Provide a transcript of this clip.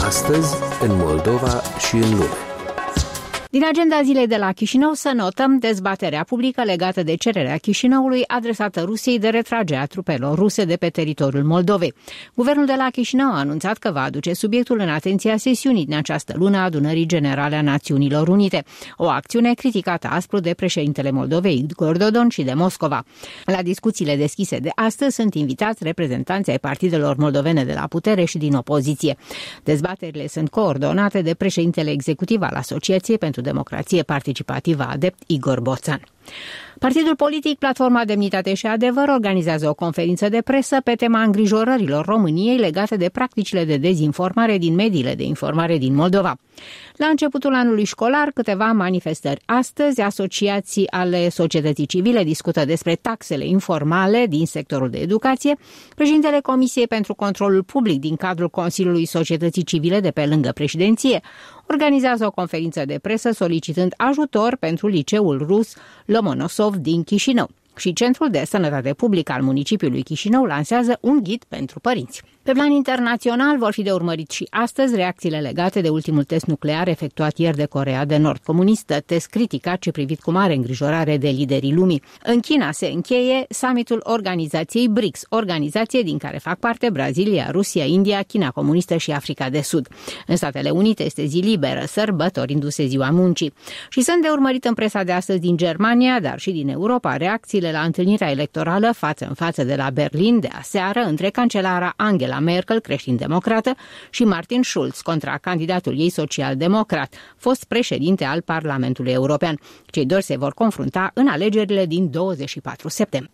Astăzi, în Moldova și în lume. Din agenda zilei de la Chișinău să notăm dezbaterea publică legată de cererea Chișinăului adresată Rusiei de retragerea trupelor ruse de pe teritoriul Moldovei. Guvernul de la Chișinău a anunțat că va aduce subiectul în atenția sesiunii din această lună a Adunării Generale a Națiunilor Unite, o acțiune criticată aspru de președintele Moldovei Igor Dodon și de Moscova. La discuțiile deschise de astăzi sunt invitați reprezentanții ai partidelor moldovene de la putere și din opoziție. Dezbaterile sunt coordonate de președintele executiv al Asociației pentru Democrație Participativă Adept, Igor Boțan. Partidul politic Platforma Demnitate și Adevăr organizează o conferință de presă pe tema îngrijorărilor României legate de practicile de dezinformare din mediile de informare din Moldova. La începutul anului școlar, câteva manifestări. Astăzi, asociații ale societății civile discută despre taxele informale din sectorul de educație. Președintele Comisiei pentru Controlul Public din cadrul Consiliului Societății Civile de pe lângă președinție organizează o conferință de presă solicitând ajutor pentru liceul rus Lomonosov din Chișinău. Și Centrul de Sănătate Publică al municipiului Chișinău lansează un ghid pentru părinți. Pe plan internațional vor fi de urmărit și astăzi reacțiile legate de ultimul test nuclear efectuat ieri de Coreea de Nord comunistă, test criticat și privit cu mare îngrijorare de liderii lumii. În China se încheie summitul organizației BRICS, organizație din care fac parte Brazilia, Rusia, India, China comunistă și Africa de Sud. În Statele Unite este zi liberă, sărbătorindu-se ziua muncii. Și sunt de urmărit în presa de astăzi din Germania, dar și din Europa, reacțiile la întâlnirea electorală față în față de la Berlin de aseară între cancelara Angela Merkel, creștin-democrată, și Martin Schulz, contra candidatul ei social-democrat, fost președinte al Parlamentului European. Cei doi se vor confrunta în alegerile din 24 septembrie.